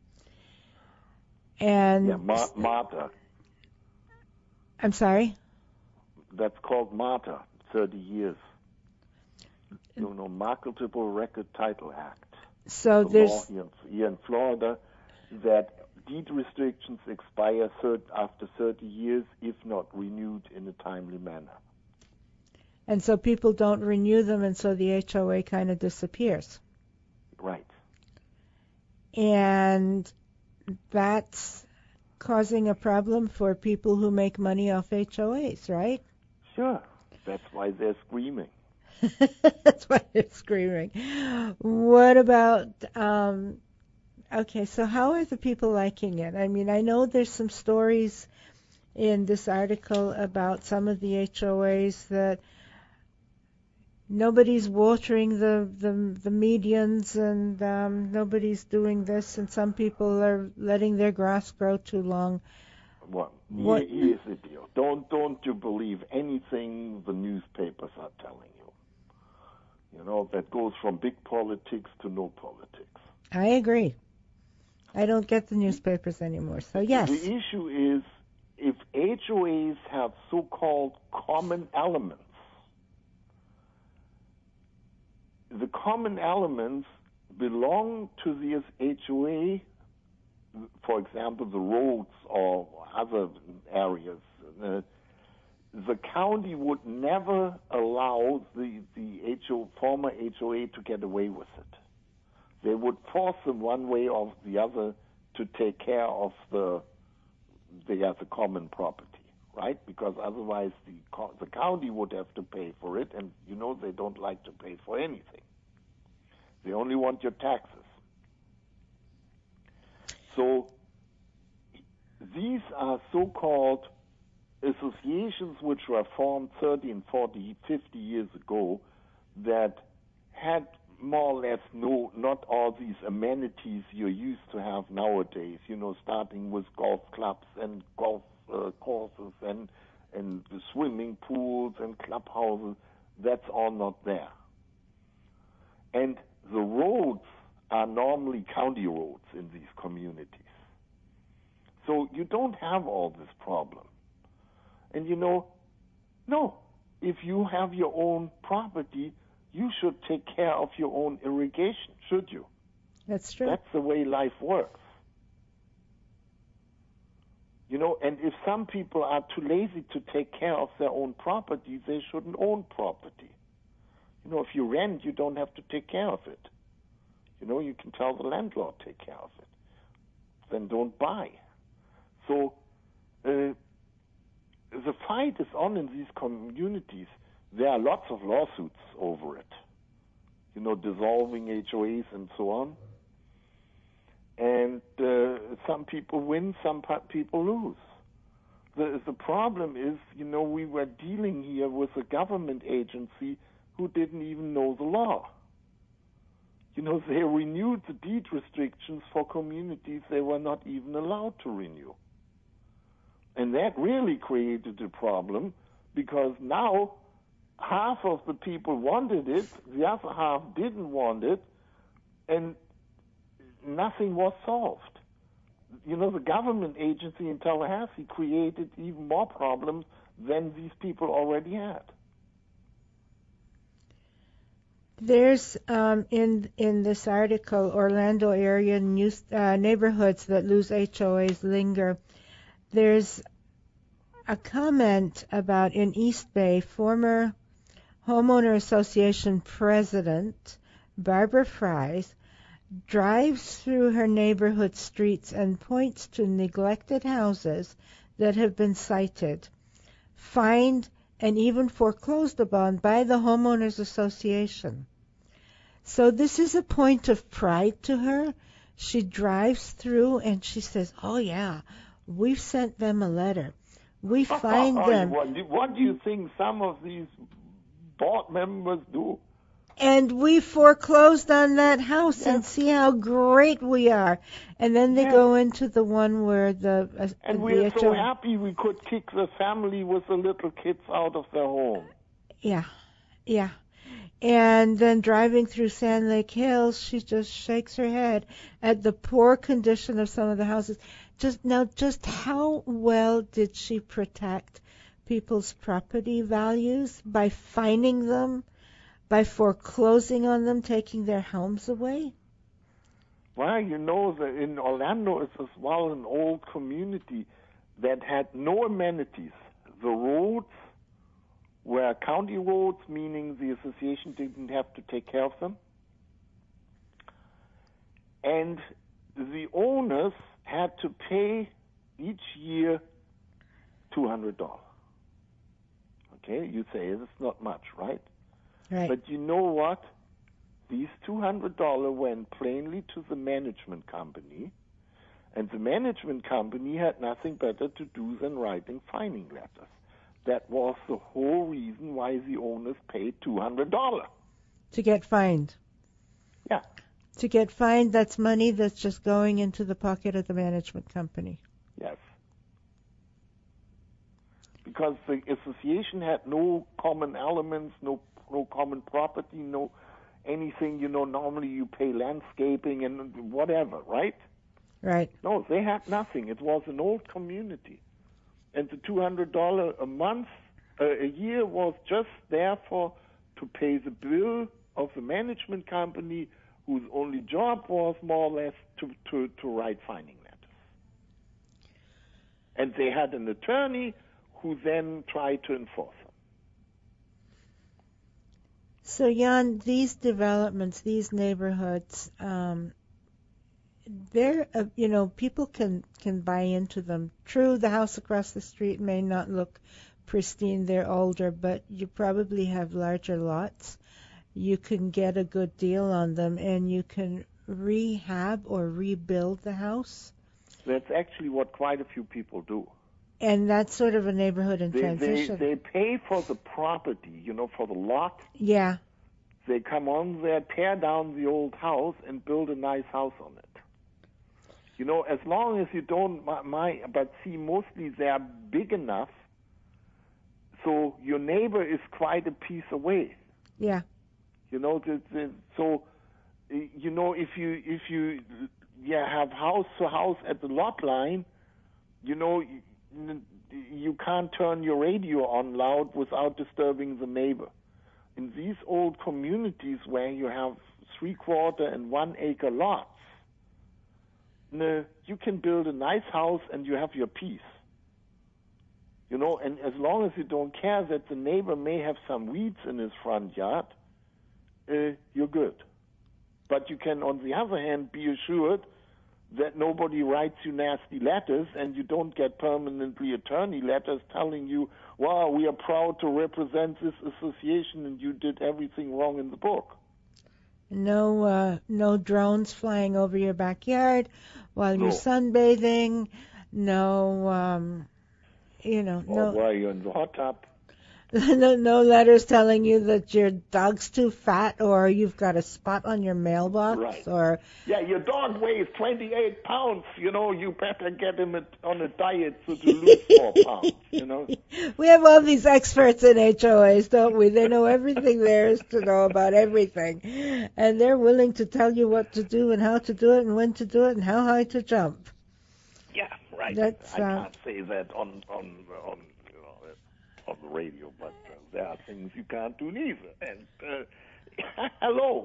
Speaker 6: And
Speaker 5: MARTA.
Speaker 6: I'm sorry?
Speaker 5: That's called MARTA, 30 years. You know, Marketable Record Title Act.
Speaker 6: So there's
Speaker 5: here in Florida that deed restrictions expire after 30 years if not renewed in a timely manner.
Speaker 6: And so people don't renew them, and so the HOA kind of disappears.
Speaker 5: Right.
Speaker 6: And that's causing a problem for people who make money off HOAs, right?
Speaker 5: Sure. That's why they're screaming.
Speaker 6: That's why they're screaming. What about, okay, so how are the people liking it? I mean, I know there's some stories in this article about some of the HOAs that nobody's watering the medians, and nobody's doing this, and some people are letting their grass grow too long.
Speaker 5: Well, here's the deal. Don't you believe anything the newspapers are telling you. You know, that goes from big politics to no politics.
Speaker 6: I agree. I don't get the newspapers anymore, so yes.
Speaker 5: The issue is if HOAs have so-called common elements, the common elements belong to this HOA, for example, the roads or other areas. The county would never allow the former HOA to get away with it. They would force them one way or the other to take care of the they are the common property, right? Because otherwise the county would have to pay for it, and they don't like to pay for anything. They only want your taxes. So these are so-called associations which were formed 30 and 40, 50 years ago that had more or less not all these amenities you're used to have nowadays, starting with golf clubs and golf courses and the swimming pools and clubhouses. That's all not there. And the roads are normally county roads in these communities. So you don't have all this problem. And no, if you have your own property, you should take care of your own irrigation, should you?
Speaker 6: That's true.
Speaker 5: That's the way life works. And if some people are too lazy to take care of their own property, they shouldn't own property. If you rent, you don't have to take care of it. You can tell the landlord, take care of it. Then don't buy. So the fight is on in these communities. There are lots of lawsuits over it, dissolving HOAs and so on. And some people win, some people lose. The problem is, we were dealing here with a government agency who didn't even know the law. They renewed the deed restrictions for communities they were not even allowed to renew. And that really created a problem, because now half of the people wanted it, the other half didn't want it, and nothing was solved. The government agency in Tallahassee created even more problems than these people already had.
Speaker 6: There's in this article, Orlando area neighborhoods that lose HOAs linger. There's a comment about in East Bay, former Homeowner Association President Barbara Fries drives through her neighborhood streets and points to neglected houses that have been cited, fined, and even foreclosed upon by the Homeowners Association. So this is a point of pride to her. She drives through and she says, oh yeah, we've sent them a letter. We find them.
Speaker 5: What do you think some of these board members do?
Speaker 6: And we foreclosed on that house, and see how great we are. And then they go into the one where
Speaker 5: and we're so happy we could kick the family with the little kids out of their home.
Speaker 6: Yeah. And then driving through Sand Lake Hills, she just shakes her head at the poor condition of some of the houses. Just how well did she protect people's property values by fining them, by foreclosing on them, taking their homes away?
Speaker 5: Well, that in Orlando it's as well an old community that had no amenities. The roads were county roads, meaning the association didn't have to take care of them. And the owners had to pay each year $200. Okay, you say it's not much, right?
Speaker 6: Right.
Speaker 5: But you know what? These $200 went plainly to the management company, and the management company had nothing better to do than writing fining letters. That was the whole reason why the owners paid $200.
Speaker 6: To get fined.
Speaker 5: Yeah.
Speaker 6: To get fined, that's money that's just going into the pocket of the management company.
Speaker 5: Yes. Because the association had no common elements, no common property, no anything, normally you pay landscaping and whatever, right?
Speaker 6: Right.
Speaker 5: No, they had nothing. It was an old community. And the $200 a month, a year was just there to pay the bill of the management company, whose only job was more or less to write fining letters. And they had an attorney who then tried to enforce them.
Speaker 6: So, Jan, these developments, these neighborhoods, they're people can buy into them. True, the house across the street may not look pristine, they're older, but you probably have larger lots. You can get a good deal on them, and you can rehab or rebuild the house.
Speaker 5: That's actually what quite a few people do.
Speaker 6: And that's sort of a neighborhood in transition.
Speaker 5: They pay for the property, for the lot.
Speaker 6: Yeah.
Speaker 5: They come on there, tear down the old house, and build a nice house on it. As long as you don't but see, mostly they are big enough, so your neighbor is quite a piece away.
Speaker 6: Yeah.
Speaker 5: So if you have house to house at the lot line, you can't turn your radio on loud without disturbing the neighbor. In these old communities where you have 3/4 and 1 acre lots, you can build a nice house and you have your peace. And as long as you don't care that the neighbor may have some weeds in his front yard, you're good. But you can, on the other hand, be assured that nobody writes you nasty letters and you don't get permanently attorney letters telling you, wow, we are proud to represent this association and you did everything wrong in the book.
Speaker 6: No drones flying over your backyard while you're sunbathing. No,
Speaker 5: Or while you're in the hot tub.
Speaker 6: No letters telling you that your dog's too fat or you've got a spot on your mailbox.
Speaker 5: Right.
Speaker 6: Or
Speaker 5: your dog weighs 28 pounds. You better get him on a diet to lose 4 pounds.
Speaker 6: We have all these experts in HOAs, don't we? They know everything there is to know about everything, and they're willing to tell you what to do and how to do it and when to do it and how high to jump.
Speaker 5: Yeah, right. I can't say that on the radio, but there are things you can't do neither. And hello,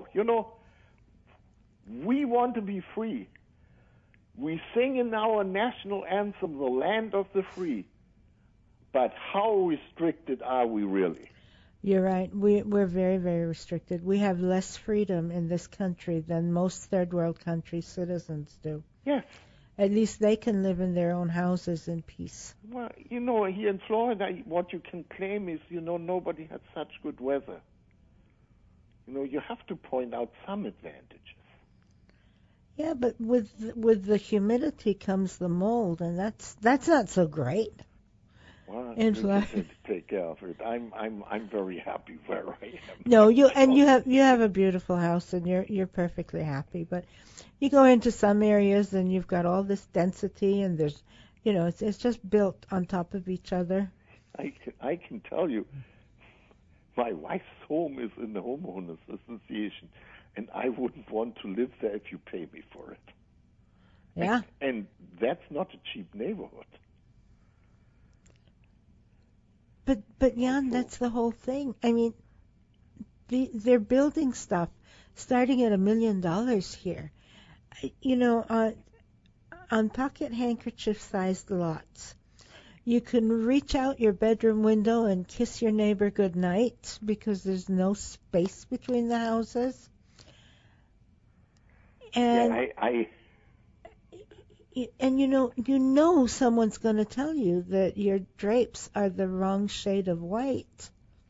Speaker 5: we want to be free. We sing in our national anthem, "The Land of the Free," but how restricted are we really?
Speaker 6: You're right. We're very, very restricted. We have less freedom in this country than most third world country citizens do.
Speaker 5: Yes.
Speaker 6: At least they can live in their own houses in peace.
Speaker 5: Well, here in Florida, what you can claim is, nobody has such good weather. You have to point out some advantages.
Speaker 6: Yeah, but with the humidity comes the mold, and that's not so great.
Speaker 5: Well, you have to take care of it. I'm very happy where I am.
Speaker 6: No, you have a beautiful house, and you're perfectly happy, but you go into some areas and you've got all this density, and there's, it's just built on top of each other.
Speaker 5: I can tell you, my wife's home is in the homeowners association, and I wouldn't want to live there if you pay me for it.
Speaker 6: Yeah.
Speaker 5: And that's not a cheap neighborhood.
Speaker 6: But Jan, that's the whole thing. I mean, they're building stuff starting at $1 million here. On pocket handkerchief-sized lots. You can reach out your bedroom window and kiss your neighbor goodnight because there's no space between the houses. And and someone's going to tell you that your drapes are the wrong shade of white.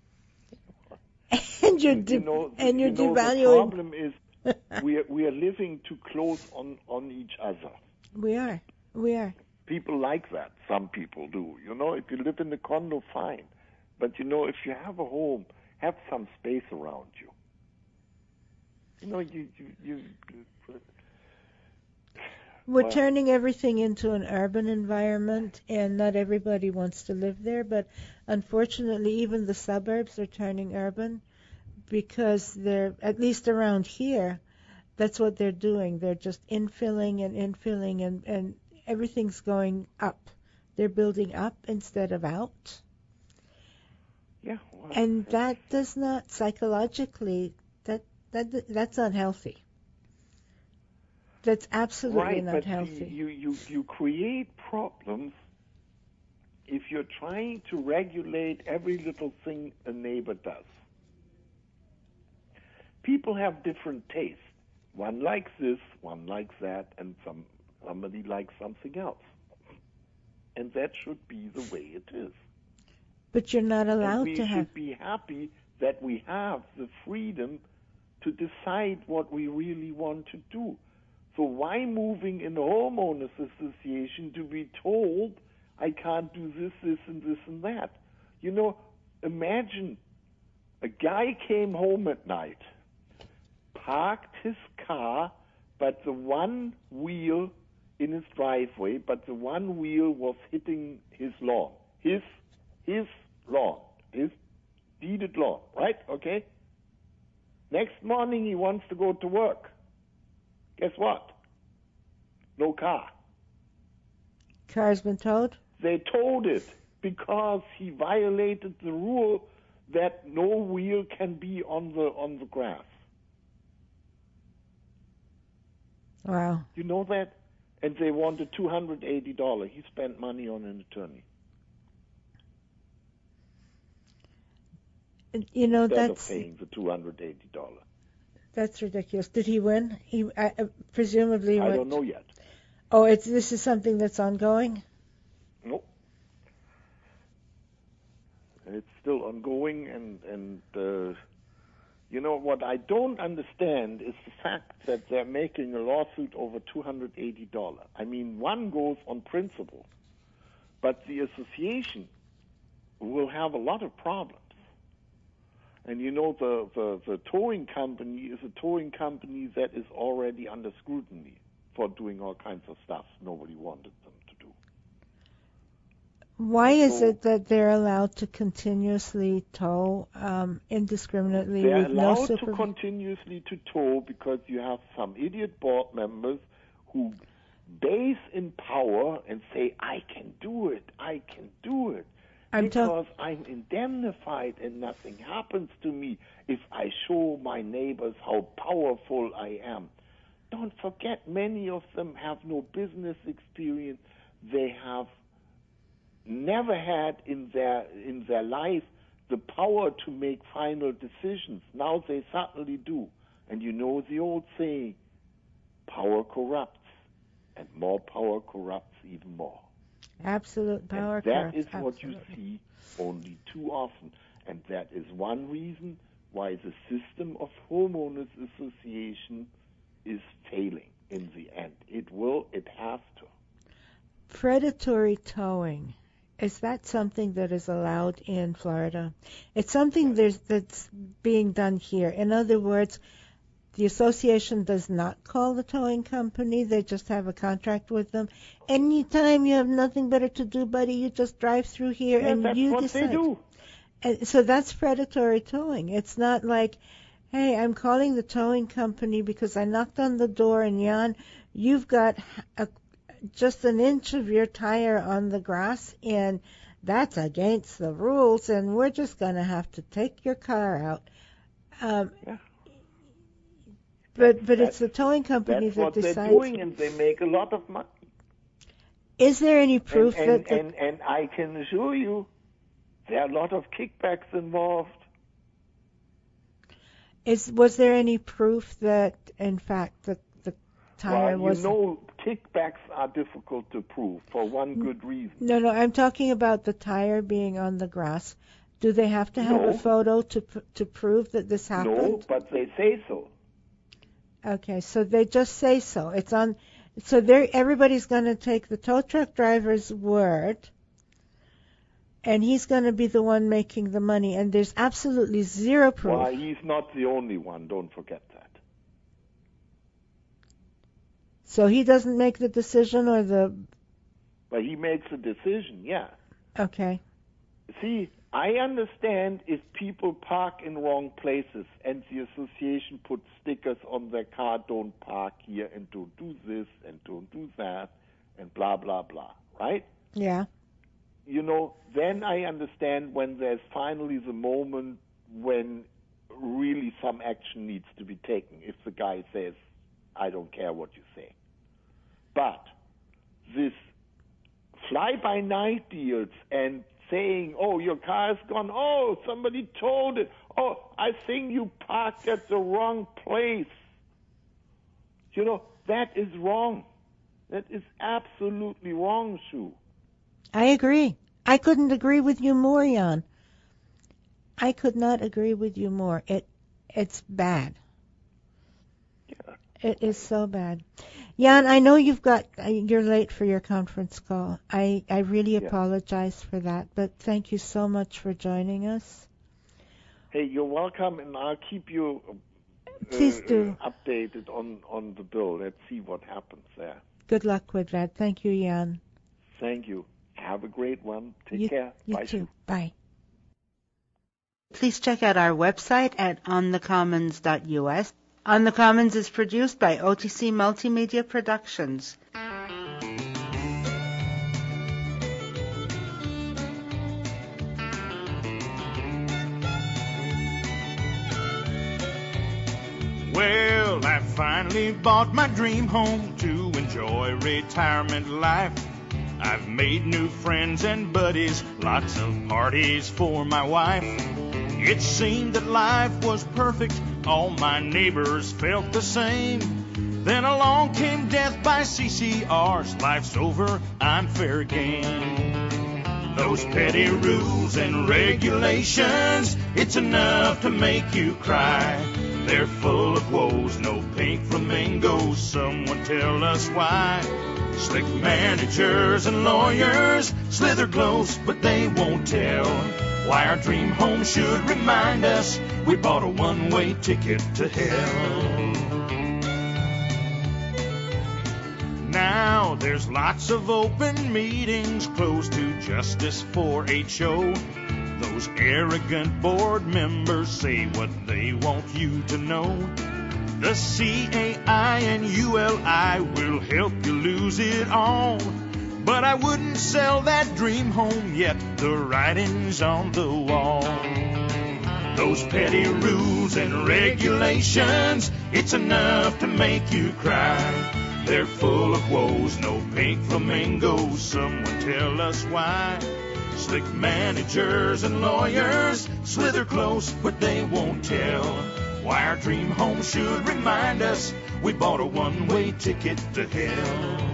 Speaker 6: And you're devaluing.
Speaker 5: The problem is we are living too close on each other.
Speaker 6: We are.
Speaker 5: People like that. Some people do. If you live in a condo, fine. But if you have a home, have some space around you.
Speaker 6: We're turning everything into an urban environment, and not everybody wants to live there. But unfortunately, even the suburbs are turning urban because they're, at least around here, that's what they're doing. They're just infilling and everything's going up. They're building up instead of out.
Speaker 5: Yeah. Well,
Speaker 6: and that does not psychologically, that's unhealthy. That's absolutely not healthy.
Speaker 5: You create problems if you're trying to regulate every little thing a neighbor does. People have different tastes. One likes this, one likes that, and somebody likes something else. And that should be the way it is.
Speaker 6: But you're not
Speaker 5: And
Speaker 6: allowed
Speaker 5: we
Speaker 6: to have.
Speaker 5: should be happy that we have the freedom to decide what we really want to do. So why moving in a homeowners association to be told I can't do this, this, and this, and that? You know, imagine a guy came home at night, parked his car, but the one wheel in his driveway, but the one wheel was hitting his lawn. His lawn. His deeded lawn, right? Okay? Next morning he wants to go to work. Guess what? No car.
Speaker 6: Car's been towed?
Speaker 5: They towed it because he violated the rule that no wheel can be on the grass.
Speaker 6: Wow.
Speaker 5: You know that? And they wanted $280. He spent money on an attorney.
Speaker 6: You know,
Speaker 5: Instead
Speaker 6: that's
Speaker 5: of paying the $280.
Speaker 6: that's ridiculous. Did he win? He presumably
Speaker 5: I
Speaker 6: went.
Speaker 5: don't know yet.
Speaker 6: Oh, this is something that's ongoing?
Speaker 5: Nope. It's still ongoing, and you know, what I don't understand is the fact that they're making a lawsuit over $280. I mean, one goes on principle, but the association will have a lot of problems. And you know, the towing company is a towing company that is already under scrutiny for doing all kinds of stuff nobody wanted them to do.
Speaker 6: Why is it that they're allowed to continuously tow indiscriminately
Speaker 5: They're
Speaker 6: with no
Speaker 5: allowed to
Speaker 6: supervision?
Speaker 5: continuously to tow because you have some idiot board members who base in power and say, I can do it, I can do it. Because I'm indemnified and nothing happens to me if I show my neighbors how powerful I am. Don't forget, many of them have no business experience. They have never had in their life the power to make final decisions. Now they suddenly do. And you know the old saying, power corrupts, and more power corrupts even more.
Speaker 6: Absolute power.
Speaker 5: And that
Speaker 6: corrupts.
Speaker 5: is what you see only too often. And that is one reason why the system of homeowners association is failing in the end. It has to.
Speaker 6: Predatory towing. Is that something that is allowed in Florida? It's something that's being done here. In other words, the association does not call the towing company. They just have a contract with them. Anytime you have nothing better to do, buddy, you just drive through here and
Speaker 5: that's
Speaker 6: you
Speaker 5: what
Speaker 6: decide.
Speaker 5: they do.
Speaker 6: And so that's predatory towing. It's not like, hey, I'm calling the towing company because I knocked on the door and Jan, you've got just an inch of your tire on the grass and that's against the rules and we're just going to have to take your car out.
Speaker 5: Yeah.
Speaker 6: But it's the towing company that decides.
Speaker 5: That's what they're doing, and they make a lot of money.
Speaker 6: Is there any proof
Speaker 5: and I can assure you, there are a lot of kickbacks involved.
Speaker 6: Was there any proof that, in fact, the tire was?
Speaker 5: Well, you know, kickbacks are difficult to prove for one good reason.
Speaker 6: No, I'm talking about the tire being on the grass. Do they have to have a photo to prove that this happened?
Speaker 5: No, but they say so.
Speaker 6: Okay, so they just say so. It's on. So everybody's going to take the tow truck driver's word, and he's going to be the one making the money. And there's absolutely zero proof.
Speaker 5: Well, he's not the only one. Don't forget that.
Speaker 6: So he doesn't make the decision, or the.
Speaker 5: But he makes a decision. Yeah.
Speaker 6: Okay.
Speaker 5: See, I understand if people park in wrong places and the association puts stickers on their car, don't park here and don't do this and don't do that and blah, blah, blah, right?
Speaker 6: Yeah.
Speaker 5: You know, then I understand when there's finally the moment when really some action needs to be taken, if the guy says, I don't care what you say. But this fly-by-night deals and saying, oh, your car is gone. Oh, somebody towed it. Oh, I think you parked at the wrong place. You know, that is wrong. That is absolutely wrong, Sue.
Speaker 6: I agree. I couldn't agree with you more, Jan. I could not agree with you more. It's bad.
Speaker 5: Yeah.
Speaker 6: It is so bad. Jan, I know you're late for your conference call. I really apologize for that, but thank you so much for joining us.
Speaker 5: Hey, you're welcome, and I'll keep you
Speaker 6: Please do.
Speaker 5: Updated on the bill. Let's see what happens there.
Speaker 6: Good luck with that. Thank you, Jan.
Speaker 5: Thank you. Have a great one. Take care.
Speaker 6: You
Speaker 5: Bye.
Speaker 6: too. Bye.
Speaker 4: Please check out our website at onthecommons.us. On the Commons is produced by OTC Multimedia Productions.
Speaker 7: Well, I finally bought my dream home to enjoy retirement life. I've made new friends and buddies, lots of parties for my wife. It seemed that life was perfect, all my neighbors felt the same. Then along came death by CCRs, life's over, I'm fair game. Those petty rules and regulations, it's enough to make you cry. They're full of woes, no pink flamingos, someone tell us why. Slick managers and lawyers slither close, but they won't tell why our dream home should remind us we bought a one-way ticket to hell. Now there's lots of open meetings closed to justice for HO. Those arrogant board members say what they want you to know. The CAI and ULI will help you lose it all. But I wouldn't sell that dream home yet, the writing's on the wall. Those petty rules and regulations, it's enough to make you cry. They're full of woes, no pink flamingos, someone tell us why. Slick managers and lawyers slither close, but they won't tell why our dream home should remind us we bought a one-way ticket to hell.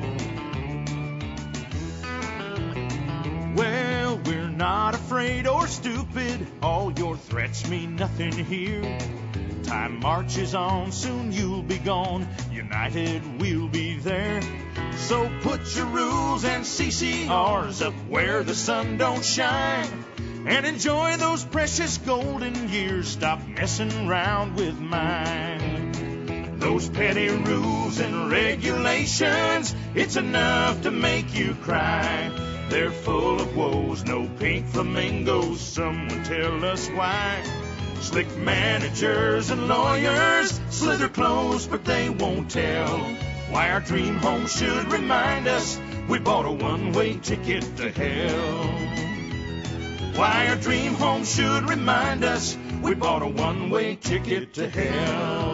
Speaker 7: Well, we're not afraid or stupid, all your threats mean nothing here. Time marches on, soon you'll be gone, united we'll be there. So put your rules and CCRs up where the sun don't shine, and enjoy those precious golden years, stop messing around with mine. Those petty rules and regulations, it's enough to make you cry. They're full of woes, no pink flamingos, someone tell us why. Slick managers and lawyers slither close, but they won't tell why our dream home should remind us we bought a one-way ticket to hell. Why our dream home should remind us we bought a one-way ticket to hell.